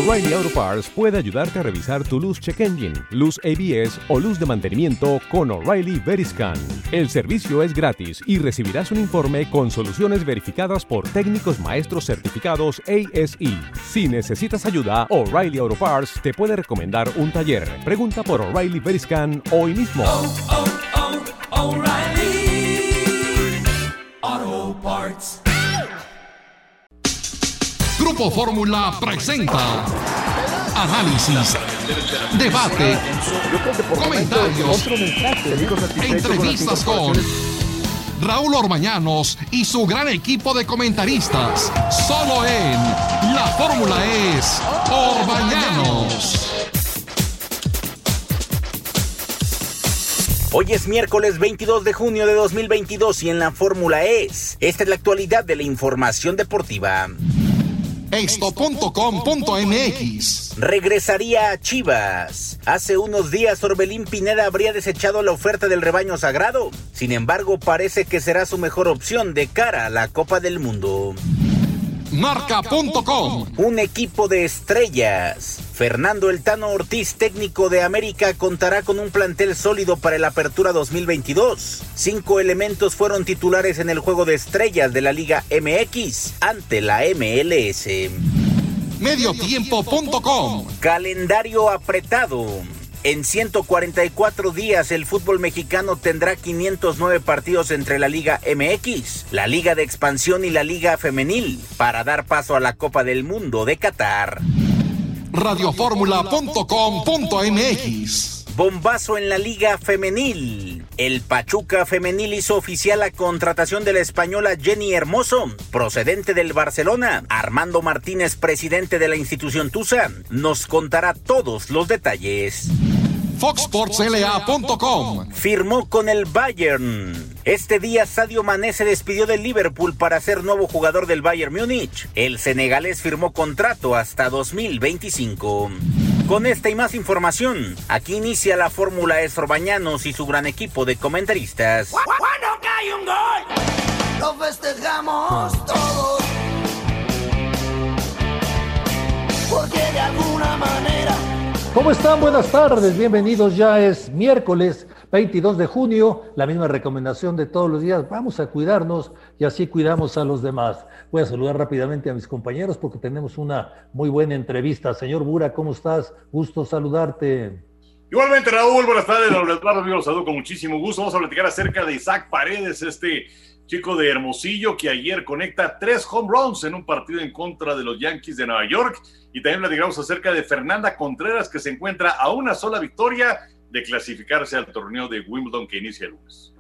O'Reilly Auto Parts puede ayudarte a revisar tu luz check engine, luz ABS o luz de mantenimiento con O'Reilly Veriscan. El servicio es gratis y recibirás un informe con soluciones verificadas por técnicos maestros certificados ASE. Si necesitas ayuda, O'Reilly Auto Parts te puede recomendar un taller. Pregunta por O'Reilly Veriscan hoy mismo. O'Reilly Auto Parts. Grupo Fórmula presenta análisis, debate, comentarios, entrevistas con Raúl Orbañanos y su gran equipo de comentaristas. Solo en La Fórmula es Orbañanos. Hoy es miércoles 22 de junio de 2022 y en la Fórmula esta es la actualidad de la información deportiva. Esto.com.mx. Regresaría a Chivas. Hace unos días Orbelín Pineda habría desechado la oferta del rebaño sagrado. Sin embargo, parece que será su mejor opción de cara a la Copa del Mundo. Marca.com. Un equipo de estrellas. Fernando El Tano Ortiz, técnico de América, contará con un plantel sólido para el Apertura 2022. 5 elementos fueron titulares en el juego de estrellas de la Liga MX ante la MLS. Mediotiempo.com. Calendario apretado. En 144 días el fútbol mexicano tendrá 509 partidos entre la Liga MX, la Liga de Expansión y la Liga Femenil, para dar paso a la Copa del Mundo de Qatar. Radioformula.com.mx. Bombazo en la Liga Femenil. El Pachuca Femenil hizo oficial la contratación de la española Jenny Hermoso, procedente del Barcelona. Armando Martínez, presidente de la institución Tusa, nos contará todos los detalles. FoxSportsLA.com. Firmó con el Bayern. Este día Sadio Mané se despidió del Liverpool para ser nuevo jugador del Bayern Múnich. El senegalés firmó contrato hasta 2025. Con esta y más información, aquí inicia la Fórmula Orbañanos y su gran equipo de comentaristas. Cuando cae un gol, lo festejamos todos. Porque de alguna manera... ¿Cómo están? Buenas tardes, bienvenidos. Ya es miércoles 22 de junio, la misma recomendación de todos los días. Vamos a cuidarnos y así cuidamos a los demás. Voy a saludar rápidamente a mis compañeros porque tenemos una muy buena entrevista. Señor Bura, ¿cómo estás? Gusto saludarte. Igualmente, Raúl, buenas tardes. Raúl Eduardo, amigo, los saludo con muchísimo gusto. Vamos a platicar acerca de Isaac Paredes, este chico de Hermosillo que ayer conecta 3 home runs en un partido en contra de los Yankees de Nueva York. Y también platicamos acerca de Fernanda Contreras, que se encuentra a una sola victoria de clasificarse al torneo de Wimbledon que inicia el lunes.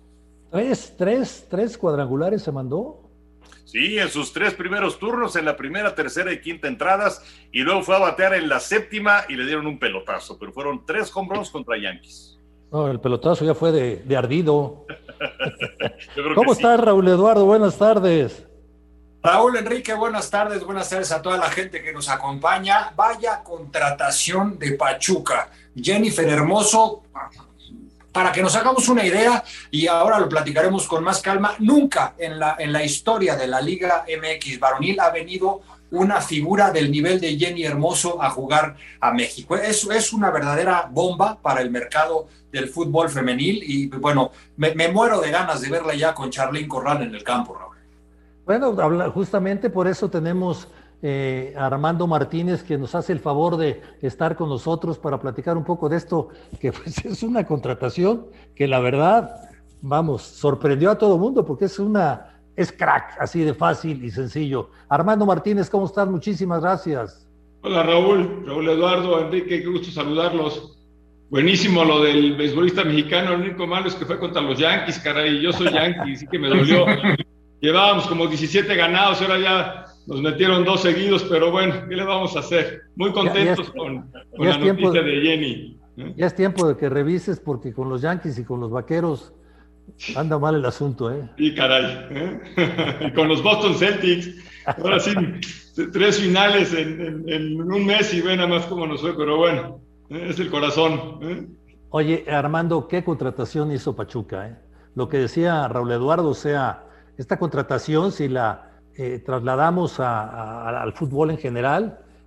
¿Tres cuadrangulares se mandó? Sí, en sus 3 primeros turnos, en la primera, tercera y quinta entradas, y luego fue a batear en la séptima y le dieron un pelotazo, pero fueron 3 home runs contra Yankees. No, el pelotazo ya fue de ardido. ¿Cómo estás, Raúl Eduardo? Buenas tardes. Raúl Enrique, buenas tardes a toda la gente que nos acompaña. Vaya contratación de Pachuca. Jennifer Hermoso, para que nos hagamos una idea, y ahora lo platicaremos con más calma, nunca en la historia de la Liga MX varonil ha venido una figura del nivel de Jenny Hermoso a jugar a México. Es una verdadera bomba para el mercado del fútbol femenil y bueno, me muero de ganas de verla ya con Charlín Corral en el campo, Raúl. Bueno, justamente por eso tenemos a Armando Martínez, que nos hace el favor de estar con nosotros para platicar un poco de esto, que pues es una contratación que la verdad, vamos, sorprendió a todo el mundo porque es crack, así de fácil y sencillo. Armando Martínez, ¿cómo estás? Muchísimas gracias. Hola Raúl Eduardo, Enrique, qué gusto saludarlos. Buenísimo lo del beisbolista mexicano, lo único malo es que fue contra los Yankees, caray, yo soy Yankee, así que me dolió. Llevábamos como 17 ganados, ahora ya nos metieron 2 seguidos, pero bueno, ¿qué le vamos a hacer? Muy contentos con la noticia de Jenny. Ya es tiempo de que revises porque con los Yankees y con los Vaqueros anda mal el asunto, ¿eh? Y caray, y con los Boston Celtics, ahora sí, 3 finales en un mes y ve nada más cómo nos fue, pero bueno, es el corazón. Oye, Armando, ¿qué contratación hizo Pachuca? Lo que decía Raúl Eduardo, o sea, esta contratación, si la trasladamos al fútbol en general,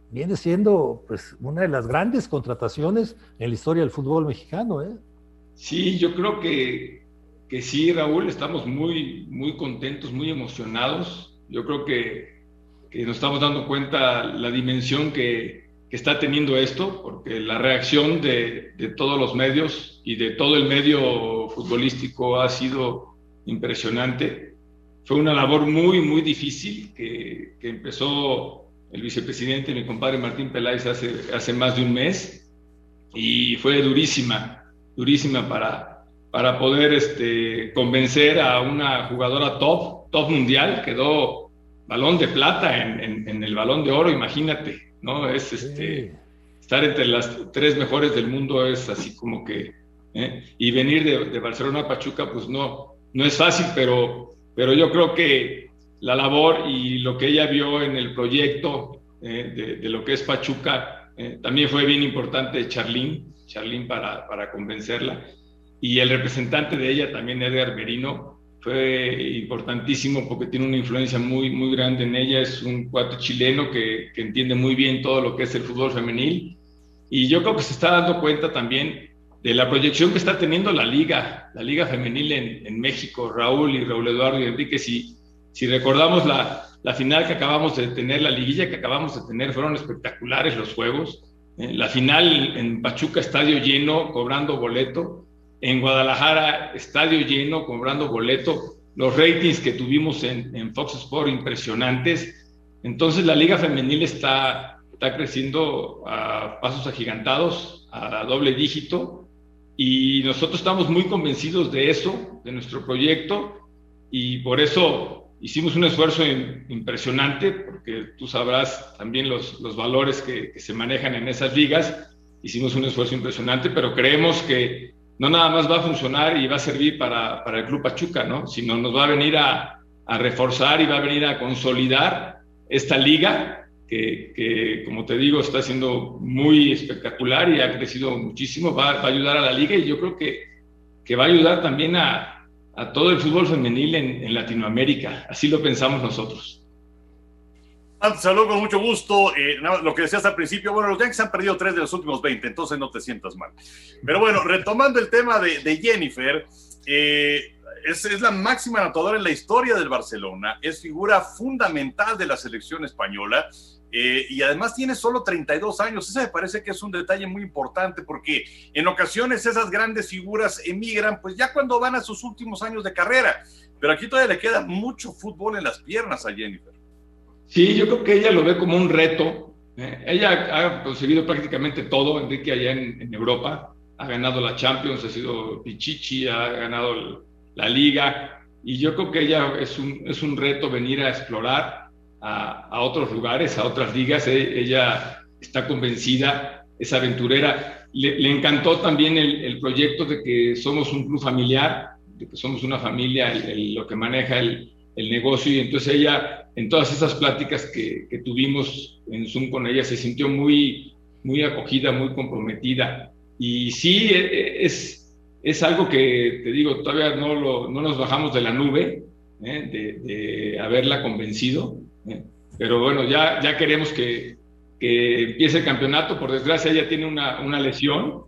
viene siendo pues una de las grandes contrataciones en la historia del fútbol mexicano, ¿eh? Sí, yo creo que sí, Raúl, estamos muy, muy contentos, muy emocionados. Yo creo que nos estamos dando cuenta la dimensión que está teniendo esto, porque la reacción de todos los medios y de todo el medio futbolístico ha sido impresionante. Fue una labor muy, muy difícil que empezó el vicepresidente, mi compadre Martín Peláez, hace más de un mes, y fue durísima para poder estar a una jugadora top mundial. Quedó balón de plata en el balón de oro, imagínate, ¿no? Es estar entre las 3 mejores del mundo, es así como que, y venir de Barcelona a Pachuca, pues no es fácil, pero yo creo que la labor y lo que ella vio en el proyecto de lo que es Pachuca, también fue bien importante Charlín para convencerla, y el representante de ella también, Edgar Merino, fue importantísimo porque tiene una influencia muy, muy grande en ella. Es un cuate chileno que entiende muy bien todo lo que es el fútbol femenil, y yo creo que se está dando cuenta también de la proyección que está teniendo la liga femenil en México. Raúl Eduardo y Enrique, si recordamos la final que acabamos de tener, la liguilla que acabamos de tener, fueron espectaculares los juegos. La final en Pachuca, estadio lleno, cobrando boleto. En Guadalajara, estadio lleno, cobrando boleto. Los ratings que tuvimos en Fox Sports, impresionantes. Entonces la liga femenil está creciendo a pasos agigantados, a doble dígito, y nosotros estamos muy convencidos de eso, de nuestro proyecto, y por eso hicimos un esfuerzo impresionante, porque tú sabrás también los valores que se manejan en esas ligas. Hicimos un esfuerzo impresionante, pero creemos que no nada más va a funcionar y va a servir para el Club Pachuca, ¿no? Sino nos va a venir a reforzar y va a venir a consolidar esta liga que, como te digo, está siendo muy espectacular y ha crecido muchísimo. Va a ayudar a la liga, y yo creo que va a ayudar también a todo el fútbol femenil en Latinoamérica. Así lo pensamos nosotros. Te saludo con mucho gusto. Lo que decías al principio, bueno, los Yankees han perdido 3 de los últimos 20, entonces no te sientas mal. Pero bueno, retomando el tema de Jennifer, es la máxima anotadora en la historia del Barcelona, es figura fundamental de la selección española, y además tiene solo 32 años. Ese me parece que es un detalle muy importante, porque en ocasiones esas grandes figuras emigran pues ya cuando van a sus últimos años de carrera, pero aquí todavía le queda mucho fútbol en las piernas a Jennifer. Sí, yo creo que ella lo ve como un reto. Ella ha conseguido prácticamente todo, Enrique, allá en Europa. Ha ganado la Champions, ha sido Pichichi, ha ganado la Liga, y yo creo que ella es un reto venir a explorar a otros lugares, a otras ligas. Ella está convencida, es aventurera. Le encantó también el proyecto de que somos un club familiar, de que somos una familia, lo que maneja el negocio, y entonces ella, en todas esas pláticas que tuvimos en Zoom con ella, se sintió muy, muy acogida, muy comprometida. Y sí, es algo que, te digo, todavía no nos bajamos de la nube, de haberla convencido, pero bueno, ya queremos que empiece el campeonato. Por desgracia, ella tiene una lesión,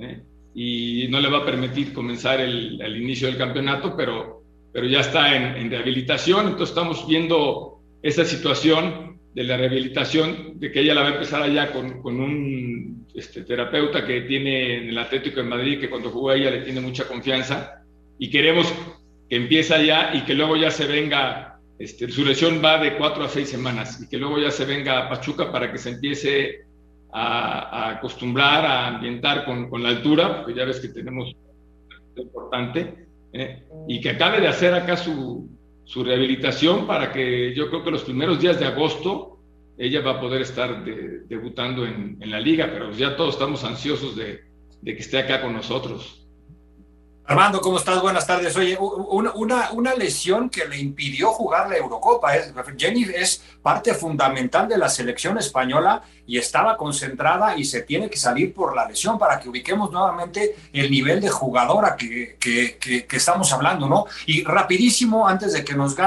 y no le va a permitir comenzar el inicio del campeonato, pero ya está en rehabilitación. Entonces estamos viendo esa situación de la rehabilitación, de que ella la va a empezar allá con un terapeuta que tiene en el Atlético de Madrid, que cuando jugó ella le tiene mucha confianza, y queremos que empiece allá y que luego ya se venga. Su lesión va de 4 a 6 semanas, y que luego ya se venga a Pachuca para que se empiece a acostumbrar, a ambientar con la altura, porque ya ves que tenemos un importante, y que acabe de hacer acá su rehabilitación, para que yo creo que los primeros días de agosto ella va a poder estar debutando en la liga, pero ya todos estamos ansiosos de que esté acá con nosotros. Armando, ¿cómo estás? Buenas tardes. Oye, una lesión que le impidió jugar la Eurocopa. Jenny es parte fundamental de la selección española y estaba concentrada, y se tiene que salir por la lesión, para que ubiquemos nuevamente el nivel de jugadora que estamos hablando, ¿no? Y rapidísimo, antes de que nos gane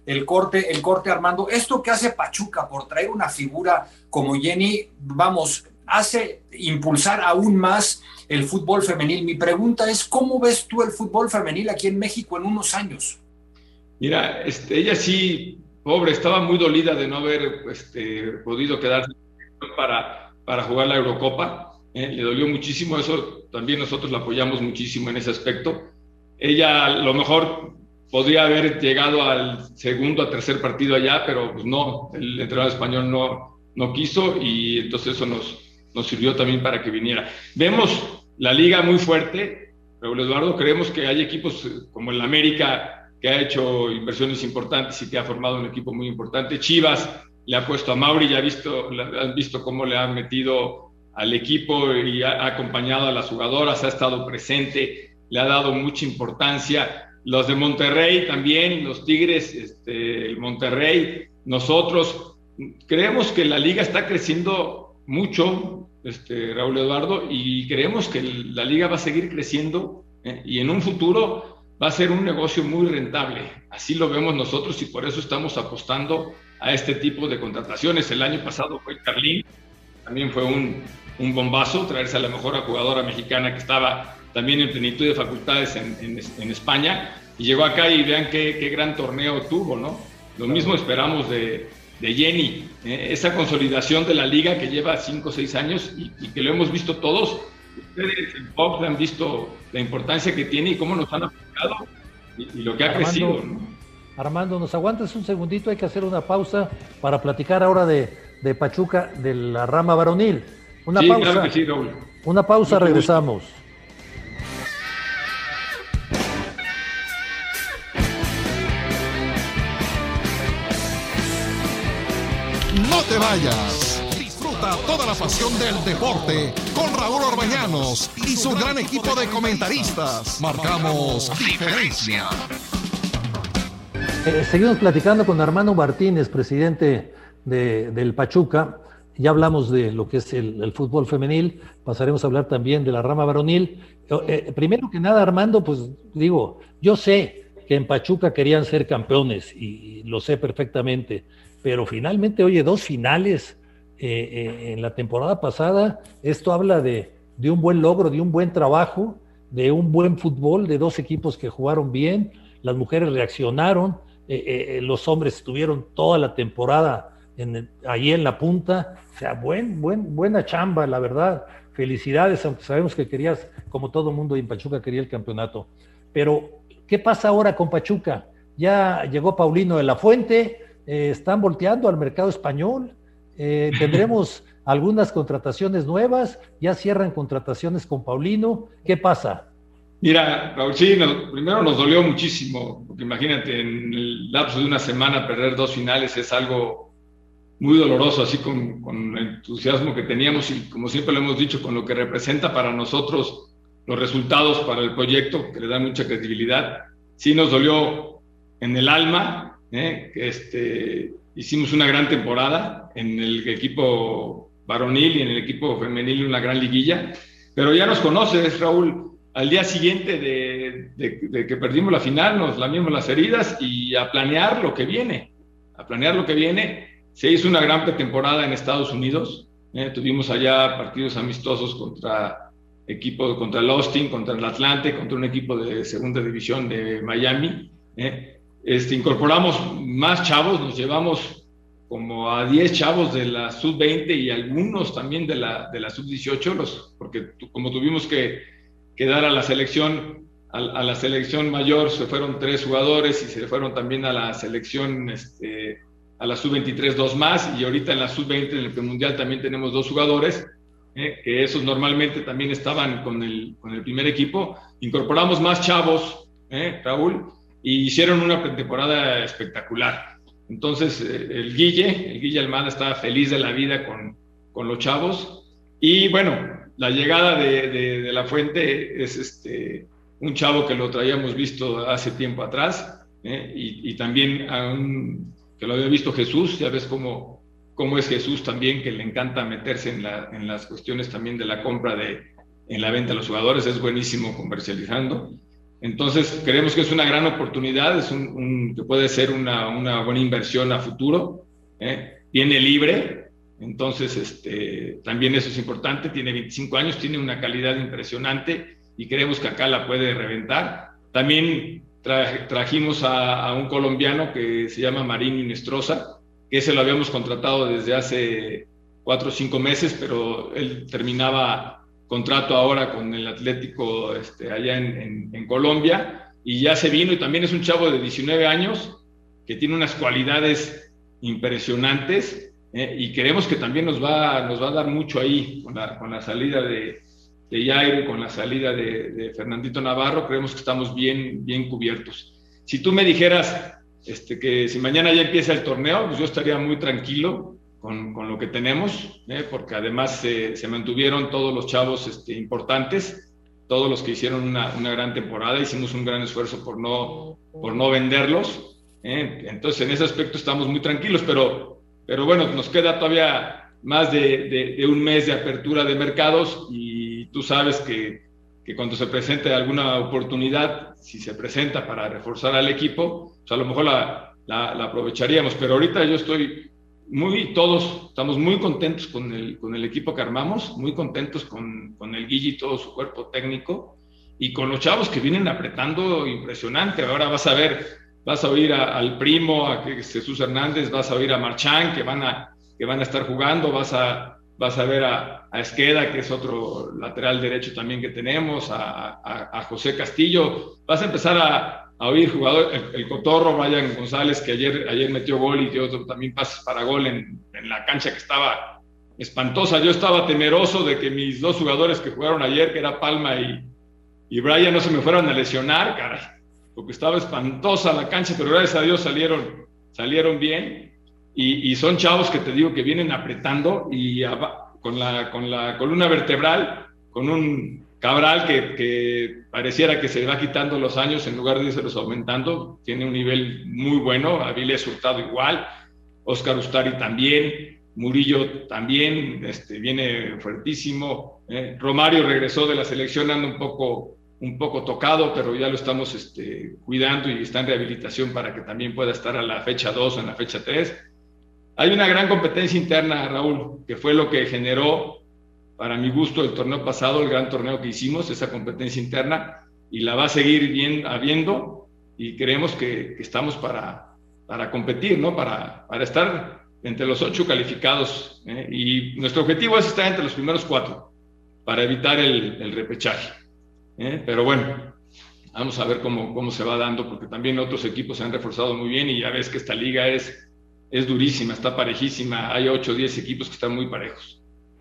el corte, Armando. Esto que hace Pachuca por traer una figura como Jenny, vamos, hace impulsar aún más el fútbol femenil. Mi pregunta es, ¿cómo ves tú el fútbol femenil aquí en México en unos años? Mira, ella sí, pobre, estaba muy dolida de no haber podido quedarse para jugar la Eurocopa. Le dolió muchísimo, eso también nosotros la apoyamos muchísimo en ese aspecto. Ella a lo mejor podría haber llegado al segundo, a tercer partido allá, pero pues no, el entrenador español no quiso, y entonces eso nos sirvió también para que viniera. Vemos la liga muy fuerte, Raúl Eduardo, creemos que hay equipos como el América, que ha hecho inversiones importantes y que ha formado un equipo muy importante. Chivas le ha puesto a Mauri, ya han visto cómo le ha metido al equipo y ha acompañado a las jugadoras, ha estado presente, le ha dado mucha importancia. Los de Monterrey también, los Tigres, el Monterrey, nosotros creemos que la liga está creciendo mucho, Raúl Eduardo, y creemos que la liga va a seguir creciendo, y en un futuro va a ser un negocio muy rentable. Así lo vemos nosotros, y por eso estamos apostando a este tipo de contrataciones. El año pasado fue Carlín, también fue un bombazo, traerse a la mejor jugadora mexicana que estaba también en plenitud de facultades en España, y llegó acá y vean qué gran torneo tuvo, ¿no? Lo mismo esperamos de Jenny, esa consolidación de la liga que lleva 5 o 6 años y que lo hemos visto todos. Ustedes en Fox han visto la importancia que tiene y cómo nos han aplicado y lo que ha crecido, ¿no? Armando, ¿nos aguantas un segundito? Hay que hacer una pausa para platicar ahora de Pachuca, de la rama varonil. Una pausa. Claro que sí, Raúl. Una pausa, regresamos. No te vayas. Disfruta toda la pasión del deporte con Raúl Orbañanos y su gran equipo de comentaristas. Marcamos diferencia. Seguimos platicando con Armando Martínez, presidente del Pachuca. Ya hablamos de lo que es el fútbol femenil, pasaremos a hablar también de la rama varonil. Primero que nada, Armando, pues digo, yo sé que en Pachuca querían ser campeones y lo sé perfectamente, pero finalmente, oye, 2 finales en la temporada pasada, esto habla de un buen logro, de un buen trabajo, de un buen fútbol, de 2 equipos que jugaron bien, las mujeres reaccionaron, los hombres estuvieron toda la temporada ahí en la punta, o sea, buena chamba, la verdad, felicidades, aunque sabemos que querías, como todo mundo en Pachuca quería el campeonato, pero ¿qué pasa ahora con Pachuca? Ya llegó Paulino de la Fuente, están volteando al mercado español, tendremos algunas contrataciones nuevas, ya cierran contrataciones con Paulino, ¿qué pasa? Mira, Raúl, sí, primero nos dolió muchísimo, porque imagínate, en el lapso de una semana perder 2 finales es algo muy doloroso, así con el entusiasmo que teníamos y como siempre lo hemos dicho, con lo que representa para nosotros los resultados para el proyecto, que le da mucha credibilidad. Sí nos dolió en el alma, que hicimos una gran temporada en el equipo varonil y en el equipo femenil, una gran liguilla, pero ya nos conoces, Raúl. Al día siguiente de que perdimos la final, nos lamimos las heridas y a planear lo que viene. Se hizo una gran pretemporada en Estados Unidos. Tuvimos allá partidos amistosos contra el Austin, contra el Atlante, contra un equipo de segunda división de Miami. Incorporamos más chavos, nos llevamos como a 10 chavos de la sub-20 y algunos también de la sub-18, porque como tuvimos que dar a la selección mayor, se fueron 3 jugadores y se fueron también a la selección a la sub-23 2 más, y ahorita en la sub-20 en el premundial también tenemos 2 jugadores, que esos normalmente también estaban con el primer equipo. Incorporamos más chavos, Raúl, y hicieron una pretemporada espectacular. Entonces el Guille Almada estaba feliz de la vida con los chavos, y bueno, la llegada de La Fuente es un chavo que lo traíamos visto hace tiempo atrás, y también que lo había visto Jesús. Ya ves cómo es Jesús también, que le encanta meterse en las cuestiones también de la compra en la venta de los jugadores, es buenísimo comercializando. Entonces, creemos que es una gran oportunidad, que puede ser una buena inversión a futuro. Viene libre, entonces también eso es importante. Tiene 25 años, tiene una calidad impresionante y creemos que acá la puede reventar. También trajimos a un colombiano que se llama Marín Inestrosa, que ese lo habíamos contratado desde hace 4 o 5 meses, pero él terminaba contrato ahora con el Atlético allá en Colombia, y ya se vino, y también es un chavo de 19 años que tiene unas cualidades impresionantes, y creemos que también nos va a dar mucho ahí con la salida de Jairo, con la salida de Fernandito Navarro. Creemos que estamos bien cubiertos. Si tú me dijeras que si mañana ya empieza el torneo, pues yo estaría muy tranquilo con lo que tenemos, porque además se mantuvieron todos los chavos importantes, todos los que hicieron una gran temporada. Hicimos un gran esfuerzo por no venderlos, entonces en ese aspecto estamos muy tranquilos, pero bueno, nos queda todavía más de un mes de apertura de mercados, y tú sabes que cuando se presente alguna oportunidad, si se presenta para reforzar al equipo, pues a lo mejor la aprovecharíamos, pero ahorita todos estamos muy contentos con el equipo que armamos, muy contentos con el Guille y todo su cuerpo técnico, y con los chavos que vienen apretando impresionante. Ahora vas a oír al Primo, a Jesús Hernández, vas a oír a Marchán, que van a estar jugando, vas a ver a Esqueda, que es otro lateral derecho también que tenemos, a José Castillo, vas a empezar a oír jugadores, el Cotorro, Brian González, que ayer metió gol y dio también pases para gol en la cancha, que estaba espantosa. Yo estaba temeroso de que mis 2 jugadores que jugaron ayer, que era Palma y Brian, no se me fueran a lesionar, caray, porque estaba espantosa la cancha, pero gracias a Dios salieron bien, y son chavos que te digo que vienen apretando, y con la columna vertebral, con un Cabral que pareciera que se va quitando los años en lugar de irse aumentando. Tiene un nivel muy bueno. Avilés Hurtado igual, Oscar Ustari también, Murillo también, viene fuertísimo. Romario regresó de la selección, anda un poco tocado, pero ya lo estamos cuidando, y está en rehabilitación para que también pueda estar a la fecha 2 o en la fecha 3. Hay una gran competencia interna, Raúl, que fue lo que generó, para mi gusto, el torneo pasado, el gran torneo que hicimos, esa competencia interna, y la va a seguir habiendo, y creemos que estamos para competir, ¿no? Para estar entre los 8 calificados, y nuestro objetivo es estar entre los primeros 4, para evitar el repechaje. Pero bueno, vamos a ver cómo se va dando, porque también otros equipos se han reforzado muy bien, y ya ves que esta liga es durísima, está parejísima. Hay 8 o 10 equipos que están muy parejos.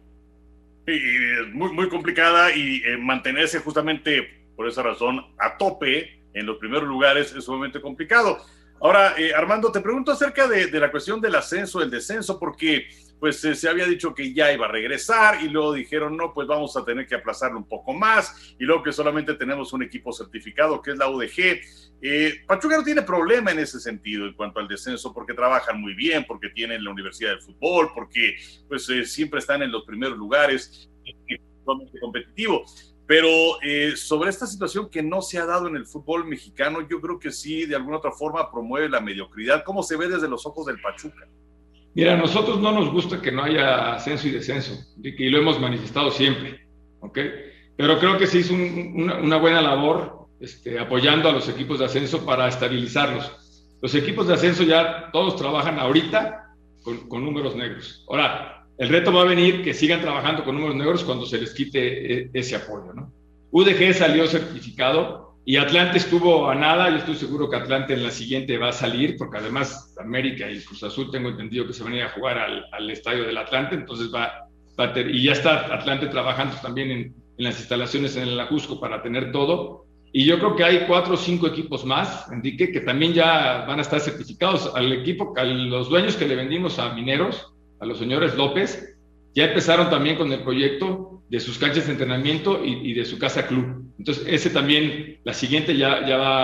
Y es muy complicada, y mantenerse justamente por esa razón a tope en los primeros lugares es sumamente complicado. Ahora, Armando, te pregunto acerca de la cuestión del ascenso, el descenso, porque pues se había dicho que ya iba a regresar, y luego dijeron, no, pues vamos a tener que aplazarlo un poco más, y luego que solamente tenemos un equipo certificado, que es la UDG. Pachuca no tiene problema en ese sentido en cuanto al descenso, porque trabajan muy bien, porque tienen la Universidad del Fútbol, porque pues siempre están en los primeros lugares, es totalmente competitivo. Pero sobre esta situación que no se ha dado en el fútbol mexicano, yo creo que sí, de alguna otra forma promueve la mediocridad. ¿Cómo se ve desde los ojos del Pachuca? Mira, a nosotros no nos gusta que no haya ascenso y descenso, y lo hemos manifestado siempre, ¿ok? Pero creo que se hizo una buena labor apoyando a los equipos de ascenso para estabilizarlos. Los equipos de ascenso ya todos trabajan ahorita con números negros. Ahora, el reto va a venir que sigan trabajando con números negros cuando se les quite ese apoyo, ¿no? UDG salió certificado, y Atlante estuvo a nada. Yo estoy seguro que Atlante en la siguiente va a salir, porque además América y Cruz Azul tengo entendido que se van a ir a jugar al estadio del Atlante, entonces y ya está Atlante trabajando también en las instalaciones en el Ajusco para tener todo. Y yo creo que hay 4 o 5 equipos más, Enrique, que también ya van a estar certificados. A los dueños que le vendimos a Mineros, a los señores López, ya empezaron también con el proyecto de sus canchas de entrenamiento y de su casa club. Entonces, ese también, la siguiente ya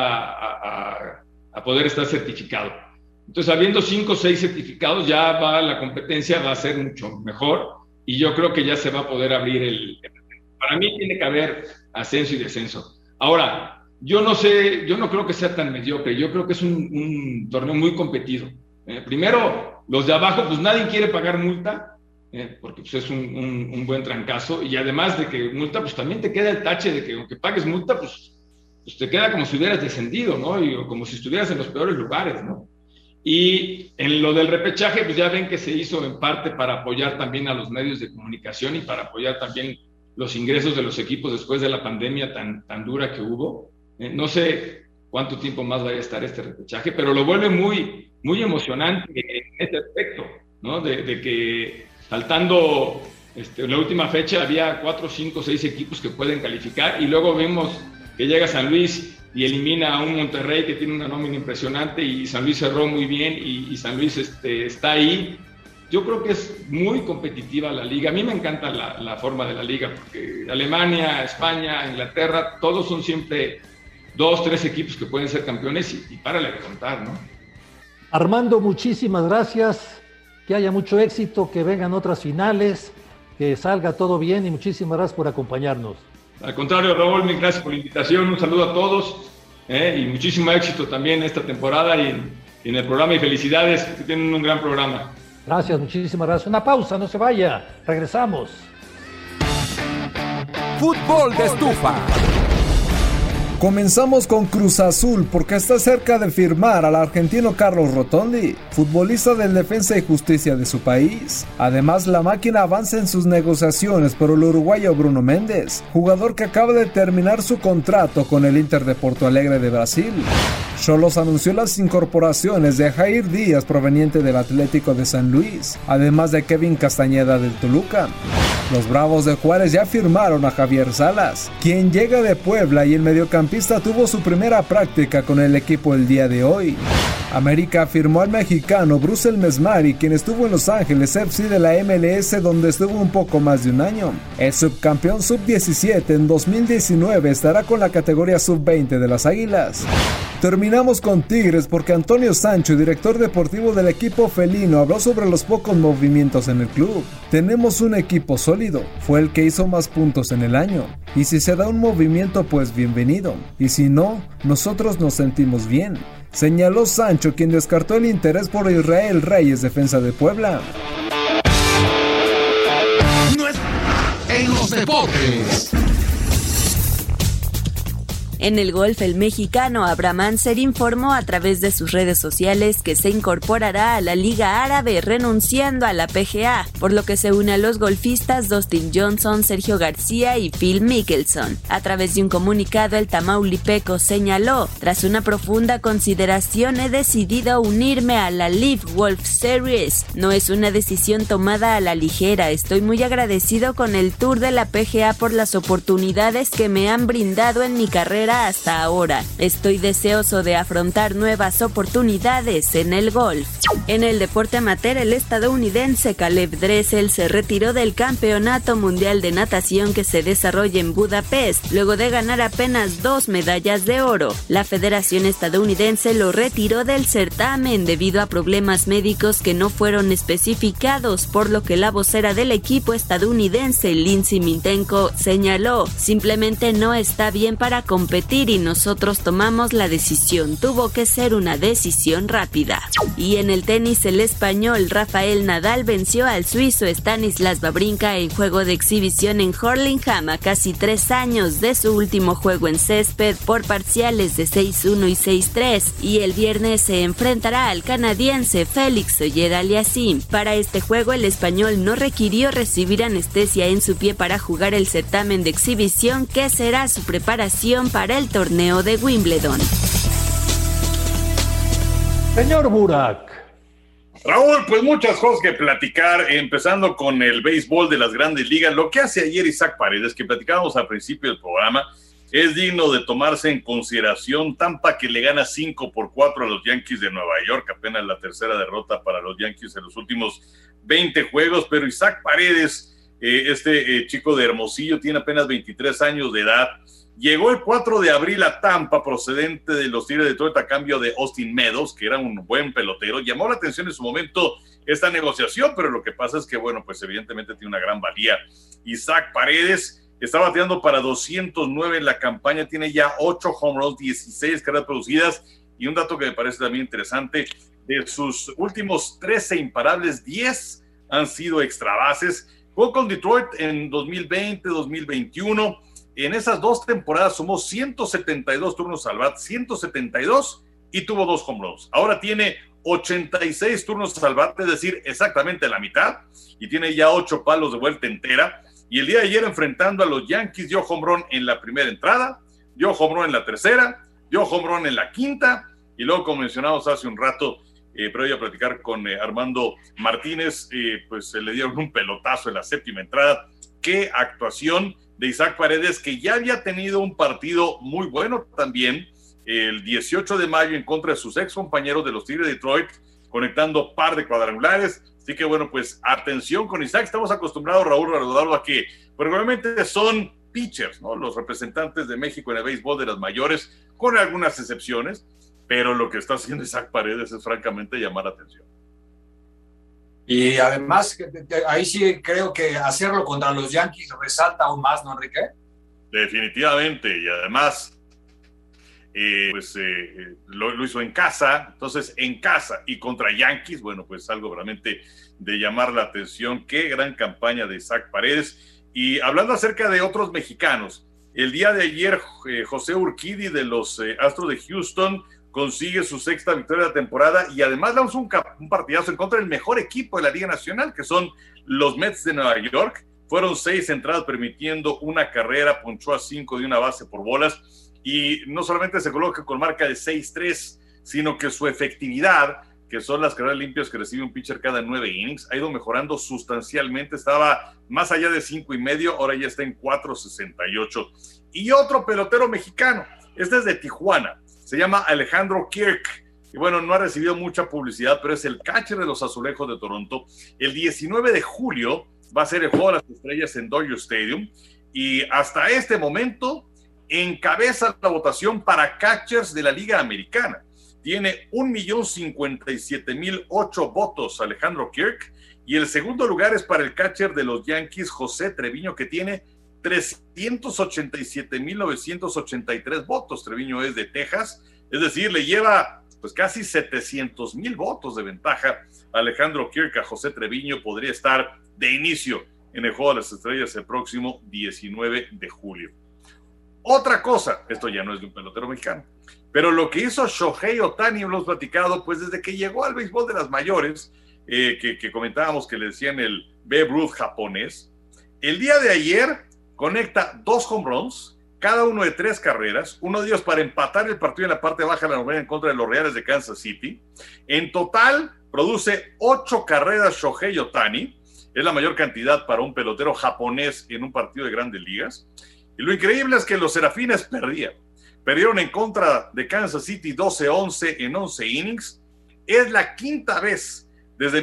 va a poder estar certificado. Entonces, habiendo 5 o 6 certificados, ya la competencia va a ser mucho mejor, y yo creo que ya se va a poder abrir para mí tiene que haber ascenso y descenso. Ahora, yo no creo que sea tan mediocre. Yo creo que es un torneo muy competido. Primero, los de abajo, pues nadie quiere pagar multa, porque pues, es un buen trancazo, y además de que multa, pues también te queda el tache de que aunque pagues multa, pues te queda como si hubieras descendido, ¿no? O como si estuvieras en los peores lugares, ¿no? Y en lo del repechaje, pues ya ven que se hizo en parte para apoyar también a los medios de comunicación y para apoyar también los ingresos de los equipos después de la pandemia tan dura que hubo. No sé cuánto tiempo más vaya a estar este repechaje, pero lo vuelve muy, muy emocionante en ese aspecto, ¿no? De que faltando la última fecha había 4, 5, 6 equipos que pueden calificar, y luego vemos que llega San Luis y elimina a un Monterrey que tiene una nómina impresionante, y San Luis cerró muy bien, y San Luis está ahí. Yo creo que es muy competitiva la liga. A mí me encanta la forma de la liga, porque Alemania, España, Inglaterra, todos son siempre 2, 3 equipos que pueden ser campeones, y párale de contar, ¿no? Armando, muchísimas gracias, que haya mucho éxito, que vengan otras finales, que salga todo bien, y muchísimas gracias por acompañarnos. Al contrario, Raúl, mil gracias por la invitación, un saludo a todos, y muchísimo éxito también esta temporada y en el programa, y felicidades, que tienen un gran programa. Gracias, muchísimas gracias. Una pausa, no se vaya, regresamos. Fútbol de estufa. Comenzamos con Cruz Azul porque está cerca de firmar al argentino Carlos Rotondi, futbolista del Defensa y Justicia de su país. Además, la máquina avanza en sus negociaciones por el uruguayo Bruno Méndez, jugador que acaba de terminar su contrato con el Inter de Porto Alegre de Brasil. Xolos anunció las incorporaciones de Jair Díaz proveniente del Atlético de San Luis, además de Kevin Castañeda del Toluca. Los Bravos de Juárez ya firmaron a Javier Salas, quien llega de Puebla, y el mediocampista tuvo su primera práctica con el equipo el día de hoy. América firmó al mexicano Brucel Mesmari, quien estuvo en Los Ángeles FC de la MLS, donde estuvo un poco más de un año. El subcampeón sub-17 en 2019 estará con la categoría sub-20 de las Águilas. Terminamos con Tigres porque Antonio Sancho, director deportivo del equipo felino, habló sobre los pocos movimientos en el club. Tenemos un equipo sólido, fue el que hizo más puntos en el año, y si se da un movimiento, pues bienvenido, y si no, nosotros nos sentimos bien, señaló Sancho, quien descartó el interés por Israel Reyes, defensa de Puebla. En los deportes. En el golf, el mexicano Abraham Ancer informó a través de sus redes sociales que se incorporará a la Liga Árabe renunciando a la PGA, por lo que se une a los golfistas Dustin Johnson, Sergio García y Phil Mickelson. A través de un comunicado, el tamaulipeco señaló: tras una profunda consideración he decidido unirme a la LIV Golf Series. No es una decisión tomada a la ligera, estoy muy agradecido con el Tour de la PGA por las oportunidades que me han brindado en mi carrera hasta ahora. Estoy deseoso de afrontar nuevas oportunidades en el golf. En el deporte amateur, el estadounidense Caleb Dressel se retiró del Campeonato Mundial de Natación que se desarrolla en Budapest, luego de ganar apenas 2 medallas de oro. La Federación Estadounidense lo retiró del certamen debido a problemas médicos que no fueron especificados, por lo que la vocera del equipo estadounidense, Lindsay Mintenko, señaló: simplemente no está bien para competir y nosotros tomamos la decisión, tuvo que ser una decisión rápida. Y en el tenis, el español Rafael Nadal venció al suizo Stanislas Wawrinka en juego de exhibición en Hurlingham a casi 3 años de su último juego en césped por parciales de 6-1 y 6-3, y el viernes se enfrentará al canadiense Félix Auger-Aliassime. Para este juego, el español no requirió recibir anestesia en su pie para jugar el certamen de exhibición, que será su preparación para el torneo de Wimbledon. Señor Burak. Raúl, pues muchas cosas que platicar, empezando con el béisbol de las grandes ligas. Lo que hace ayer Isaac Paredes, que platicábamos al principio del programa, es digno de tomarse en consideración. Tampa, que le gana 5-4 a los Yankees de Nueva York, apenas la tercera derrota para los Yankees en los últimos 20 juegos, pero Isaac Paredes, chico de Hermosillo, tiene apenas 23 años de edad. Llegó el 4 de abril a Tampa, procedente de los Tigres de Detroit, a cambio de Austin Meadows, que era un buen pelotero. Llamó la atención en su momento esta negociación, pero lo que pasa es que, bueno, pues evidentemente tiene una gran valía. Isaac Paredes, está bateando para 209 en la campaña, tiene ya 8 home runs, 16 carreras producidas, y un dato que me parece también interesante, de sus últimos 13 imparables, 10 han sido extra bases. Jugó con Detroit en 2020, 2021, en esas 2 temporadas sumó 172 turnos al bat, 172, y tuvo 2 home runs. Ahora tiene 86 turnos al bat, es decir, exactamente la mitad, y tiene ya 8 palos de vuelta entera. Y el día de ayer, enfrentando a los Yankees, dio home run en la primera entrada, dio home run en la tercera, dio home run en la quinta, y luego, como mencionamos hace un rato, previo a platicar con Armando Martínez, pues le dieron un pelotazo en la séptima entrada. Qué actuación de Isaac Paredes, que ya había tenido un partido muy bueno también, el 18 de mayo en contra de sus ex compañeros de los Tigres de Detroit, conectando par de cuadrangulares. Así que bueno, pues atención con Isaac. Estamos acostumbrados, Raúl Eduardo, a que probablemente son pitchers, ¿no? Los representantes de México en el béisbol de las mayores, con algunas excepciones, pero lo que está haciendo Isaac Paredes es francamente llamar la atención. Y además, ahí sí creo que hacerlo contra los Yankees resalta aún más, ¿no, Enrique? Definitivamente, y además lo hizo en casa. Entonces en casa y contra Yankees, bueno, pues algo realmente de llamar la atención. Qué gran campaña de Isaac Paredes. Y hablando acerca de otros mexicanos, el día de ayer José Urquidy de los Astros de Houston consigue su 6ª victoria de la temporada, y además lanzó un partidazo en contra del mejor equipo de la Liga Nacional, que son los Mets de Nueva York. Fueron 6 entradas permitiendo una carrera, ponchó a 5 de una base por bolas, y no solamente se coloca con marca de 6-3, sino que su efectividad, que son las carreras limpias que recibe un pitcher cada 9 innings, ha ido mejorando sustancialmente. Estaba más allá de 5.5, ahora ya está en 4.68. Y otro pelotero mexicano, este es de Tijuana, se llama Alejandro Kirk, y bueno, no ha recibido mucha publicidad, pero es el catcher de los Azulejos de Toronto. El 19 de julio va a ser el Juego de las Estrellas en Dodger Stadium, y hasta este momento encabeza la votación para catchers de la Liga Americana. Tiene 1,057,008 votos Alejandro Kirk, y el segundo lugar es para el catcher de los Yankees, José Treviño, que tiene 387,983 votos. Treviño es de Texas, es decir, le lleva pues casi 700,000 votos de ventaja a Alejandro Kirk. A José Treviño podría estar de inicio en el Juego de las Estrellas el próximo 19 de julio. Otra cosa, esto ya no es de un pelotero mexicano, pero lo que hizo Shohei Ohtani, lo hemos platicado, pues desde que llegó al béisbol de las mayores, que comentábamos que le decían el Babe Ruth japonés, el día de ayer conecta 2 home runs, cada uno de 3 carreras, uno de ellos para empatar el partido en la parte baja de la novena en contra de los Reales de Kansas City. En total produce 8 carreras Shohei Ohtani, es la mayor cantidad para un pelotero japonés en un partido de Grandes Ligas. Y lo increíble es que los Serafines perdieron en contra de Kansas City 12-11 en 11 innings. Es la 5ª vez desde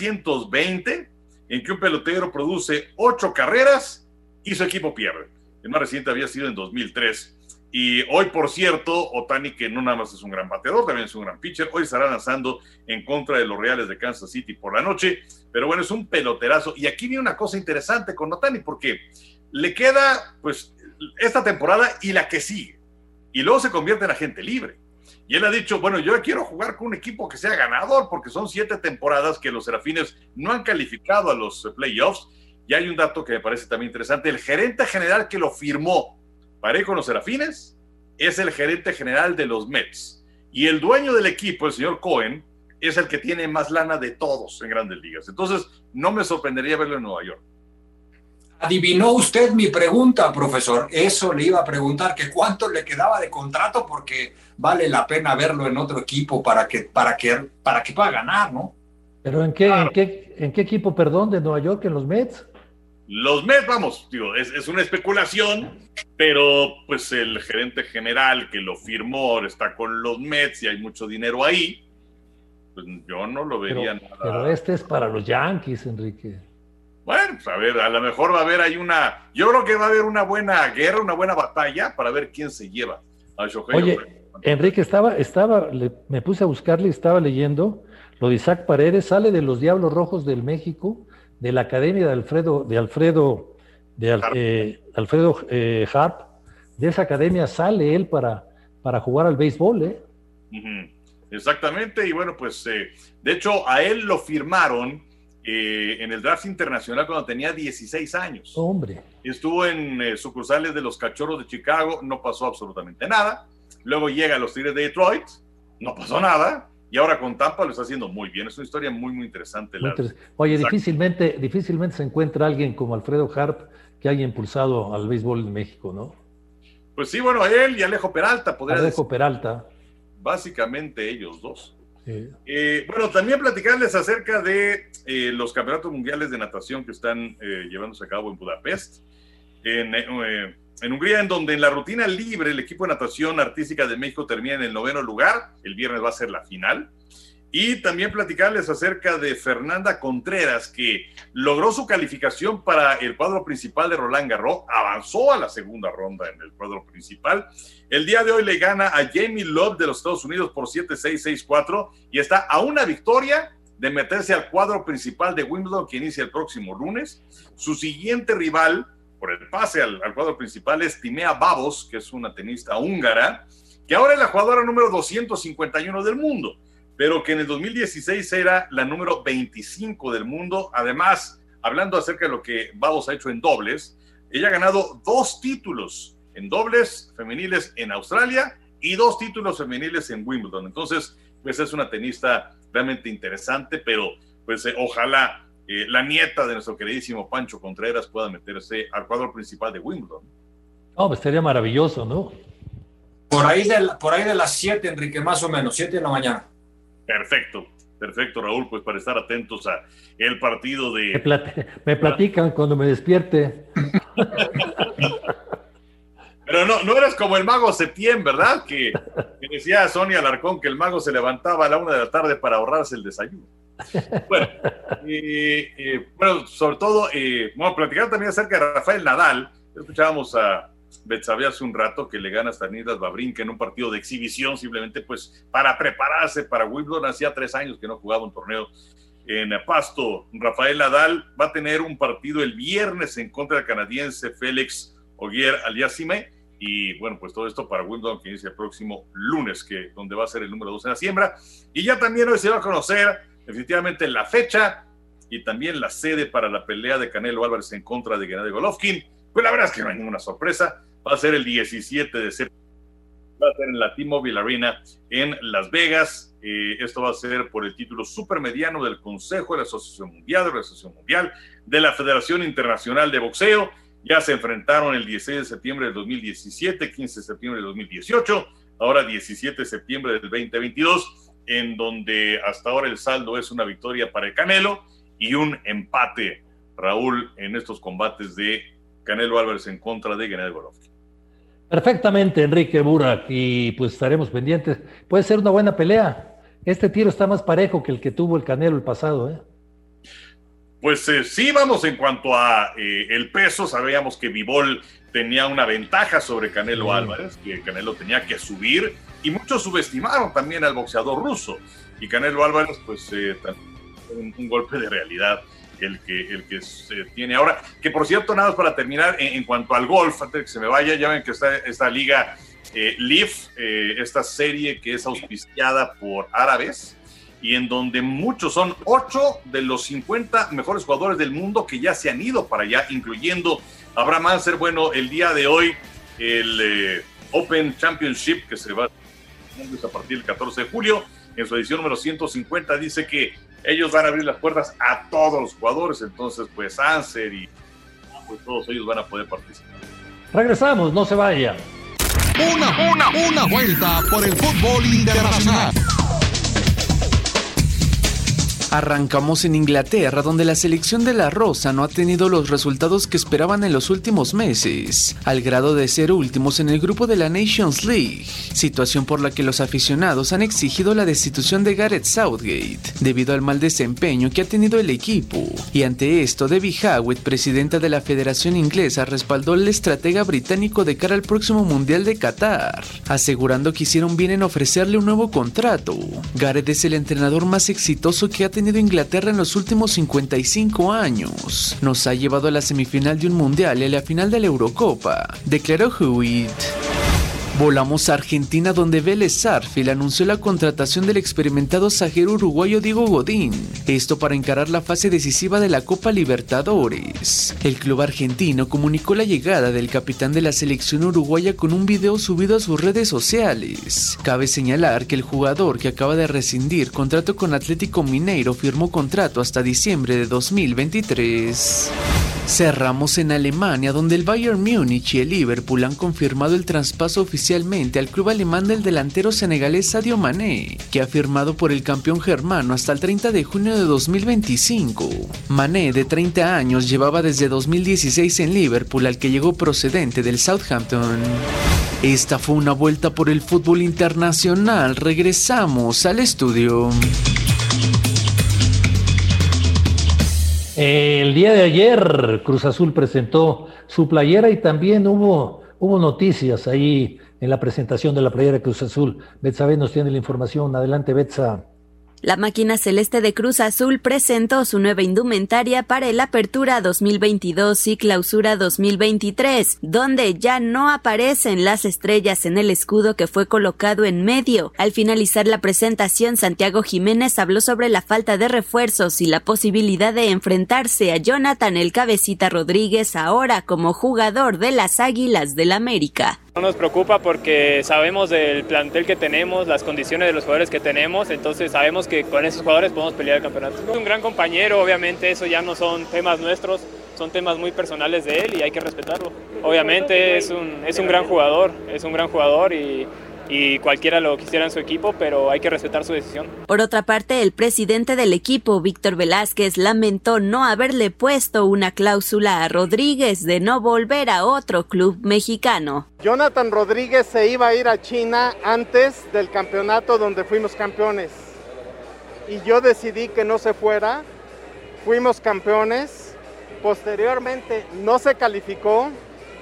1920 en que un pelotero produce 8 carreras y su equipo pierde. El más reciente había sido en 2003. Y hoy, por cierto, Ohtani, que no nada más es un gran bateador, también es un gran pitcher, hoy estará lanzando en contra de los Reales de Kansas City por la noche. Pero bueno, es un peloterazo. Y aquí viene una cosa interesante con Ohtani, porque le queda pues esta temporada y la que sigue, y luego se convierte en agente libre, y él ha dicho, bueno, yo quiero jugar con un equipo que sea ganador, porque son 7 temporadas que los Serafines no han calificado a los playoffs. Y hay un dato que me parece también interesante: el gerente general que lo firmó para ir con los Serafines es el gerente general de los Mets, y el dueño del equipo, el señor Cohen, es el que tiene más lana de todos en Grandes Ligas. Entonces no me sorprendería verlo en Nueva York. Adivinó usted mi pregunta, profesor. Eso le iba a preguntar, que cuánto le quedaba de contrato, porque vale la pena verlo en otro equipo para que pueda ganar, ¿no? Pero ¿en qué equipo, perdón, de Nueva York? ¿En los Mets? Los Mets, vamos, digo, es una especulación, pero pues el gerente general que lo firmó está con los Mets y hay mucho dinero ahí. Pues yo no lo vería nada. Pero este es para los Yankees, Enrique. Bueno, pues a ver, a lo mejor va a haber yo creo que va a haber una buena guerra, una buena batalla para ver quién se lleva a Shohei. Oye, Enrique, me puse a buscarle y estaba leyendo lo de Isaac Paredes. Sale de los Diablos Rojos del México, de la Academia de Alfredo Alfredo Harp, de esa academia sale él para jugar al béisbol, ¿eh? Exactamente, y bueno, pues de hecho a él lo firmaron en el draft internacional cuando tenía 16 años. Hombre. Estuvo en sucursales de los Cachorros de Chicago, no pasó absolutamente nada. Luego llega a los Tigres de Detroit, no pasó nada. Y ahora con Tampa lo está haciendo muy bien. Es una historia muy, muy interesante. Oye, difícilmente se encuentra alguien como Alfredo Harp que haya impulsado al béisbol en México, ¿no? Pues sí, bueno, él y Alejo Peralta. Peralta. Básicamente ellos dos. Sí. Bueno, también platicarles acerca de los campeonatos mundiales de natación que están llevándose a cabo en Budapest, en Hungría, en donde en la rutina libre el equipo de natación artística de México termina en el 9º lugar. El viernes va a ser la final. Y también platicarles acerca de Fernanda Contreras, que logró su calificación para el cuadro principal de Roland Garros, avanzó a la segunda ronda en el cuadro principal. El día de hoy le gana a Jamie Love de los Estados Unidos por 7-6, 6-4 y está a una victoria de meterse al cuadro principal de Wimbledon, que inicia el próximo lunes. Su siguiente rival por el pase al cuadro principal es Timea Babos, que es una tenista húngara, que ahora es la jugadora número 251 del mundo, pero que en el 2016 era la número 25 del mundo. Además, hablando acerca de lo que Babos ha hecho en dobles, ella ha ganado 2 títulos en dobles femeniles en Australia y 2 títulos femeniles en Wimbledon. Entonces, pues es una tenista realmente interesante, pero pues ojalá la nieta de nuestro queridísimo Pancho Contreras pueda meterse al cuadro principal de Wimbledon. No, pues sería maravilloso, ¿no? Por ahí de las 7, Enrique, más o menos, 7 de la mañana. Perfecto, Raúl, pues para estar atentos a el partido de... Me platican cuando me despierte. Pero no eres como el mago Septién, ¿verdad? Que decía Sonia Alarcón que el mago se levantaba a la 1 de la tarde para ahorrarse el desayuno. Bueno, sobre todo, platicar también acerca de Rafael Nadal. Escuchábamos a Betsabe hace un rato que le gana a Stanislas Wawrinka en un partido de exhibición, simplemente pues para prepararse para Wimbledon. Hacía 3 años que no jugaba un torneo en Pasto. Rafael Nadal va a tener un partido el viernes en contra del canadiense Félix Auger-Aliassime. Y bueno, pues todo esto para Wimbledon, que inicia el próximo lunes, donde va a ser el número 2 en la siembra. Y ya también hoy se va a conocer definitivamente la fecha y también la sede para la pelea de Canelo Álvarez en contra de Gennady Golovkin. Pues la verdad es que no hay ninguna sorpresa. Va a ser el 17 de septiembre. Va a ser en la T-Mobile Arena en Las Vegas. Esto va a ser por el título supermediano del Consejo de la Asociación Mundial, de la Federación Internacional de Boxeo. Ya se enfrentaron el 16 de septiembre del 2017, 15 de septiembre del 2018, ahora 17 de septiembre del 2022, en donde hasta ahora el saldo es una victoria para el Canelo y un empate, Raúl, en estos combates de Canelo Álvarez en contra de Gennady Golovkin. Perfectamente, Enrique Burak, y pues estaremos pendientes. Puede ser una buena pelea. Este tiro está más parejo que el que tuvo el Canelo el pasado, ¿eh? Pues sí, vamos, en cuanto a el peso, sabíamos que Bivol tenía una ventaja sobre Canelo Álvarez, que Canelo tenía que subir, y muchos subestimaron también al boxeador ruso, y Canelo Álvarez, pues un golpe de realidad el que se tiene ahora, que por cierto, nada más para terminar, en cuanto al golf, antes de que se me vaya, ya ven que está esta liga LIV, esta serie que es auspiciada por árabes, y en donde muchos son 8 de los 50 mejores jugadores del mundo que ya se han ido para allá, incluyendo Abraham Ancer. Bueno, el día de hoy el Open Championship, que se va a partir del 14 de julio, en su edición número 150, dice que ellos van a abrir las puertas a todos los jugadores. Entonces pues Ancer y pues todos ellos van a poder participar. Regresamos, no se vaya. Una vuelta por el fútbol internacional. Arrancamos en Inglaterra, donde la selección de la Rosa no ha tenido los resultados que esperaban en los últimos meses, al grado de ser últimos en el grupo de la Nations League, situación por la que los aficionados han exigido la destitución de Gareth Southgate, debido al mal desempeño que ha tenido el equipo. Y ante esto, Debbie Howitt, presidenta de la Federación Inglesa, respaldó al estratega británico de cara al próximo Mundial de Qatar, asegurando que hicieron bien en ofrecerle un nuevo contrato. Gareth es el entrenador más exitoso que ha tenido tenido Inglaterra en los últimos 55 años. Nos ha llevado a la semifinal de un mundial y a la final de la Eurocopa, declaró Hewitt. Volamos a Argentina, donde Vélez Sarsfield anunció la contratación del experimentado zaguero uruguayo Diego Godín, esto para encarar la fase decisiva de la Copa Libertadores. El club argentino comunicó la llegada del capitán de la selección uruguaya con un video subido a sus redes sociales. Cabe señalar que el jugador, que acaba de rescindir contrato con Atlético Mineiro, firmó contrato hasta diciembre de 2023. Cerramos en Alemania, donde el Bayern Múnich y el Liverpool han confirmado el traspaso oficialmente al club alemán del delantero senegalés Sadio Mané, que ha firmado por el campeón germano hasta el 30 de junio de 2025. Mané, de 30 años, llevaba desde 2016 en Liverpool, al que llegó procedente del Southampton. Esta fue una vuelta por el fútbol internacional. Regresamos al estudio. El día de ayer Cruz Azul presentó su playera y también hubo noticias ahí en la presentación de la playera de Cruz Azul. Betsabe nos tiene la información. Adelante, Betsa. La máquina celeste de Cruz Azul presentó su nueva indumentaria para el Apertura 2022 y Clausura 2023, donde ya no aparecen las estrellas en el escudo que fue colocado en medio. Al finalizar la presentación, Santiago Jiménez habló sobre la falta de refuerzos y la posibilidad de enfrentarse a Jonathan el Cabecita Rodríguez, ahora como jugador de las Águilas del América. No nos preocupa porque sabemos del plantel que tenemos, las condiciones de los jugadores que tenemos, entonces sabemos que con esos jugadores podemos pelear el campeonato. Es un gran compañero, obviamente eso ya no son temas nuestros, son temas muy personales de él y hay que respetarlo. Obviamente es un gran jugador, y cualquiera lo quisiera en su equipo, pero hay que respetar su decisión. Por otra parte, el presidente del equipo, Víctor Velázquez, lamentó no haberle puesto una cláusula a Rodríguez de no volver a otro club mexicano. Jonathan Rodríguez se iba a ir a China antes del campeonato donde fuimos campeones. Y yo decidí que no se fuera, fuimos campeones, posteriormente no se calificó,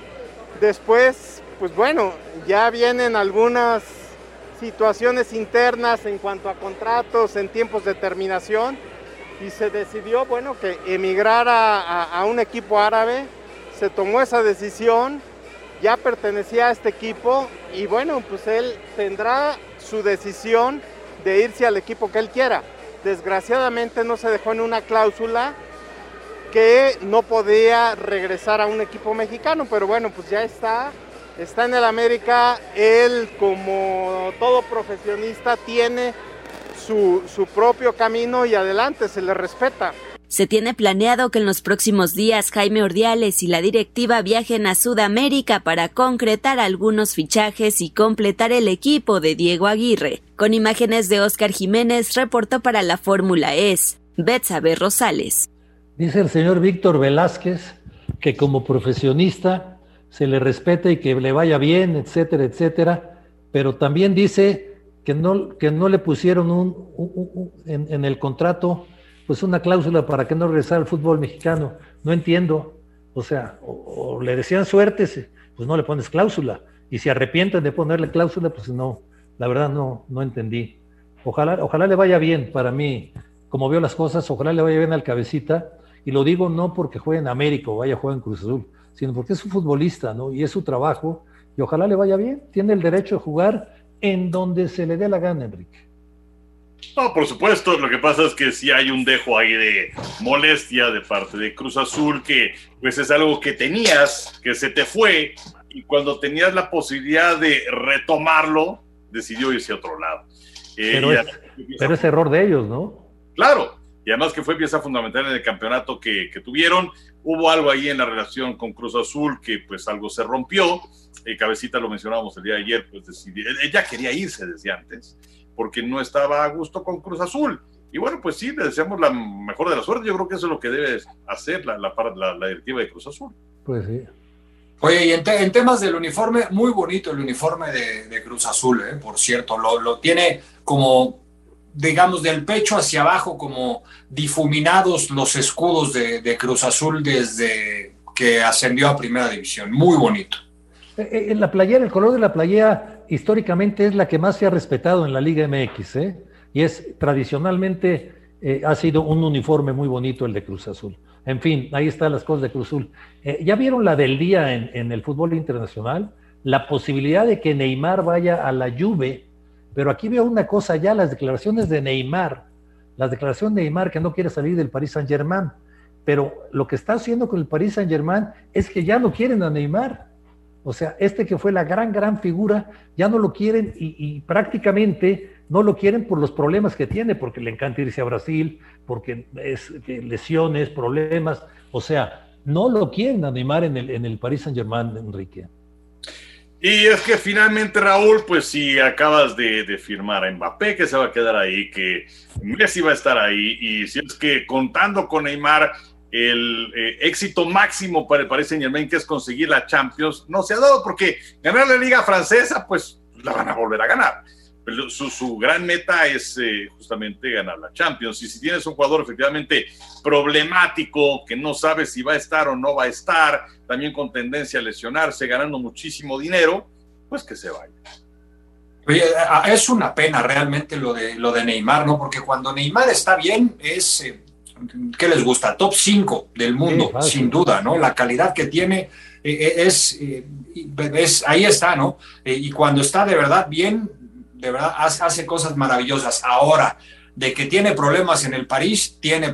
después pues bueno, ya vienen algunas situaciones internas en cuanto a contratos en tiempos de terminación y se decidió, bueno, que emigrara a un equipo árabe, se tomó esa decisión, ya pertenecía a este equipo y bueno, pues él tendrá su decisión de irse al equipo que él quiera. Desgraciadamente no se dejó en una cláusula que no podía regresar a un equipo mexicano, pero bueno, pues ya está en el América. Él, como todo profesionista, tiene su propio camino y adelante, se le respeta. Se tiene planeado que en los próximos días Jaime Ordiales y la directiva viajen a Sudamérica para concretar algunos fichajes y completar el equipo de Diego Aguirre. Con imágenes de Óscar Jiménez, reportó para la Fórmula ES, Betsabe Rosales. Dice el señor Víctor Velázquez que como profesionista se le respeta y que le vaya bien, etcétera, etcétera, pero también dice que no le pusieron en el contrato pues una cláusula para que no regresara al fútbol mexicano. No entiendo, o sea, o le decían suerte, pues no le pones cláusula, y si arrepienten de ponerle cláusula, pues no, la verdad no entendí. Ojalá le vaya bien. Para mí, como veo las cosas, ojalá le vaya bien al Cabecita, y lo digo no porque juegue en América o vaya a jugar en Cruz Azul, sino porque es un futbolista, ¿no? Y es su trabajo, y ojalá le vaya bien. Tiene el derecho de jugar en donde se le dé la gana, Enrique. No, por supuesto, lo que pasa es que sí hay un dejo ahí de molestia de parte de Cruz Azul, que pues es algo que tenías, que se te fue, y cuando tenías la posibilidad de retomarlo, decidió irse a otro lado. Pero es error de ellos, ¿no? Claro, y además que fue pieza fundamental en el campeonato que tuvieron. Hubo algo ahí en la relación con Cruz Azul que pues algo se rompió. Cabecita, lo mencionábamos el día de ayer, pues decidió, ella quería irse desde antes, porque no estaba a gusto con Cruz Azul. Y bueno, pues sí, le deseamos la mejor de la suerte. Yo creo que eso es lo que debe hacer la directiva de Cruz Azul. Pues sí. Oye, y en temas del uniforme, muy bonito el uniforme de Cruz Azul, por cierto. Lo tiene como, digamos, del pecho hacia abajo, como difuminados los escudos de Cruz Azul desde que ascendió a Primera División. Muy bonito. En la playera, el color de la playera históricamente es la que más se ha respetado en la Liga MX, y es tradicionalmente ha sido un uniforme muy bonito el de Cruz Azul. En fin, ahí están las cosas de Cruz Azul. ¿Ya vieron la del día en el fútbol internacional? La posibilidad de que Neymar vaya a la Juve, pero aquí veo una cosa ya, las declaraciones de Neymar que no quiere salir del Paris Saint-Germain, pero lo que está haciendo con el Paris Saint-Germain es que ya no quieren a Neymar. O sea, que fue la gran figura, ya no lo quieren y prácticamente no lo quieren por los problemas que tiene, porque le encanta irse a Brasil, porque es lesiones, problemas, o sea, no lo quieren a Neymar en el Paris Saint-Germain, Enrique. Y es que finalmente, Raúl, pues si acabas de firmar a Mbappé, que se va a quedar ahí, que Messi va a estar ahí, y si es que contando con Neymar, el éxito máximo para el Paris Saint-Germain, que es conseguir la Champions, no se ha dado, porque ganar la Liga Francesa, pues la van a volver a ganar. Pero su gran meta es justamente ganar la Champions. Y si tienes un jugador efectivamente problemático, que no sabes si va a estar o no va a estar, también con tendencia a lesionarse, ganando muchísimo dinero, pues que se vaya. Oye, es una pena realmente lo de Neymar, ¿no? Porque cuando Neymar está bien es, ¿qué les gusta? Top 5 del mundo, sí, sin duda, ¿no? La calidad que tiene es ahí está, ¿no? Y cuando está de verdad bien, de verdad hace cosas maravillosas. Ahora, de que tiene problemas en el París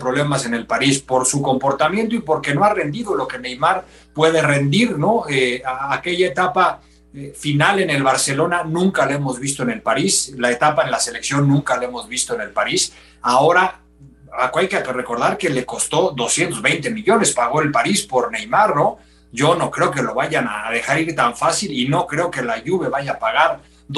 por su comportamiento y porque no ha rendido lo que Neymar puede rendir, ¿no? Aquella etapa final en el Barcelona nunca la hemos visto en el París, la etapa en la selección nunca la hemos visto en el París. Ahora hay que recordar que le costó 220 millones, pagó el París por Neymar, ¿no? Yo no creo que lo vayan a dejar ir tan fácil y no creo que la Juve vaya a pagar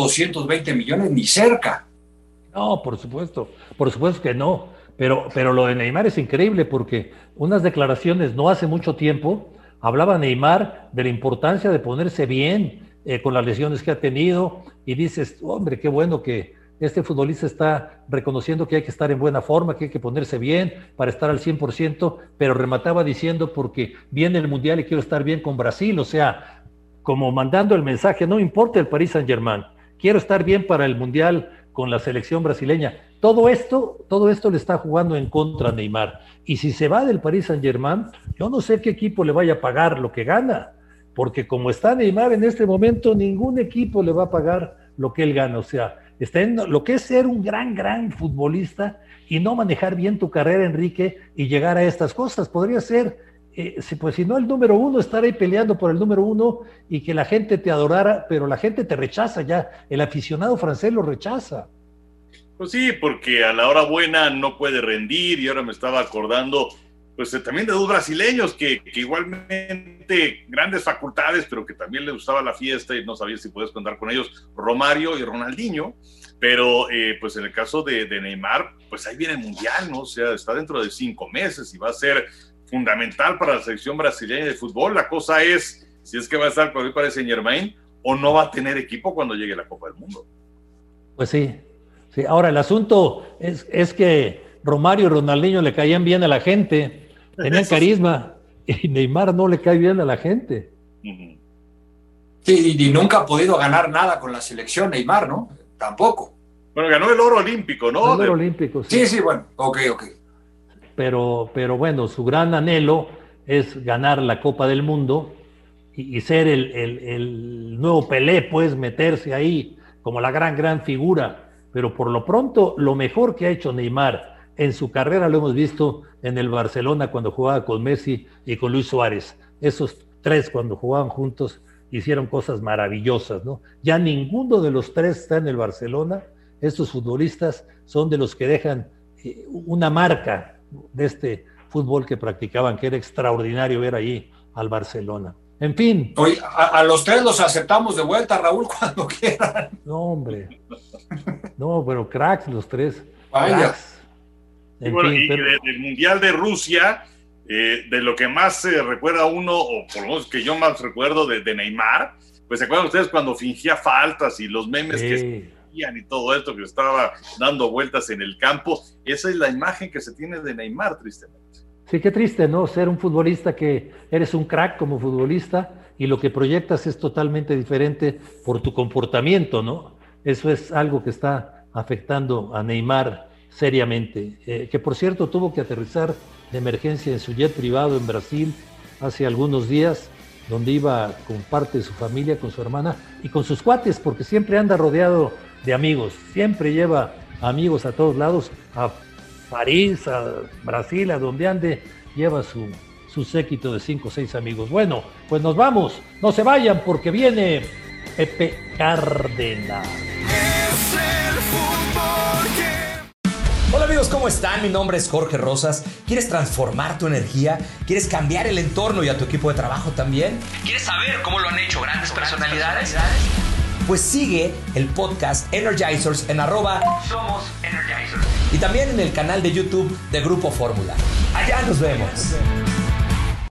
220 millones ni cerca. No, por supuesto que no, pero lo de Neymar es increíble porque unas declaraciones no hace mucho tiempo hablaba Neymar de la importancia de ponerse bien con las lesiones que ha tenido y dices, hombre, qué bueno que este futbolista está reconociendo que hay que estar en buena forma, que hay que ponerse bien para estar al 100%, pero remataba diciendo porque viene el Mundial y quiero estar bien con Brasil, o sea, como mandando el mensaje, no importa el Paris Saint-Germain, quiero estar bien para el Mundial con la selección brasileña. Todo esto le está jugando en contra a Neymar. Y si se va del Paris Saint-Germain, yo no sé qué equipo le vaya a pagar lo que gana, porque como está Neymar en este momento, ningún equipo le va a pagar lo que él gana. O sea, está en lo que es ser un gran futbolista y no manejar bien tu carrera, Enrique, y llegar a estas cosas. Podría ser, si no el número uno, estar ahí peleando por el número uno y que la gente te adorara, pero la gente te rechaza ya. El aficionado francés lo rechaza. Pues sí, porque a la hora buena no puede rendir, y ahora me estaba acordando pues también de dos brasileños que igualmente grandes facultades, pero que también les gustaba la fiesta y no sabía si podías contar con ellos, Romario y Ronaldinho, pero pues en el caso de Neymar, pues ahí viene el Mundial, ¿no? O sea, está dentro de 5 meses y va a ser fundamental para la selección brasileña de fútbol. La cosa es si es que va a estar con el Paris Saint-Germain o no va a tener equipo cuando llegue la Copa del Mundo. Pues sí. Ahora el asunto es que Romario y Ronaldinho le caían bien a la gente, tenían carisma, y Neymar no le cae bien a la gente. Sí, y nunca ha podido ganar nada con la selección Neymar, ¿no? Tampoco. Bueno, ganó el oro olímpico, ¿no? El oro olímpico, sí. Sí, bueno, ok. Pero bueno, su gran anhelo es ganar la Copa del Mundo y ser el nuevo Pelé, pues meterse ahí como la gran figura. Pero por lo pronto, lo mejor que ha hecho Neymar en su carrera lo hemos visto en el Barcelona cuando jugaba con Messi y con Luis Suárez. Esos tres cuando jugaban juntos hicieron cosas maravillosas, ¿no? Ya ninguno de los tres está en el Barcelona. Estos futbolistas son de los que dejan una marca de este fútbol que practicaban, que era extraordinario ver ahí al Barcelona. En fin. Oye, a los tres los aceptamos de vuelta, Raúl, cuando quieran. No, hombre. No, pero cracks los tres. Vaya. Cracks. Y bueno, fin, del Mundial de Rusia, de lo que más se recuerda uno, o por lo menos que yo más recuerdo de Neymar, pues se acuerdan ustedes cuando fingía faltas y los memes que se hacían y todo esto que estaba dando vueltas en el campo. Esa es la imagen que se tiene de Neymar, tristemente. Sí, qué triste, ¿no? Ser un futbolista que eres un crack como futbolista y lo que proyectas es totalmente diferente por tu comportamiento, ¿no? Eso es algo que está afectando a Neymar seriamente. Que por cierto tuvo que aterrizar de emergencia en su jet privado en Brasil hace algunos días, donde iba con parte de su familia, con su hermana y con sus cuates, porque siempre anda rodeado de amigos, siempre lleva amigos a todos lados, a París, a Brasil, a donde ande, lleva su séquito de 5 o 6 amigos. Bueno, pues nos vamos, no se vayan porque viene Pepe Cárdenas. Hola amigos, ¿cómo están? Mi nombre es Jorge Rosas. ¿Quieres transformar tu energía? ¿Quieres cambiar el entorno y a tu equipo de trabajo también? ¿Quieres saber cómo lo han hecho grandes personalidades? Pues sigue el podcast Energizers en @SomosEnergizers y también en el canal de YouTube de Grupo Fórmula. Allá nos vemos.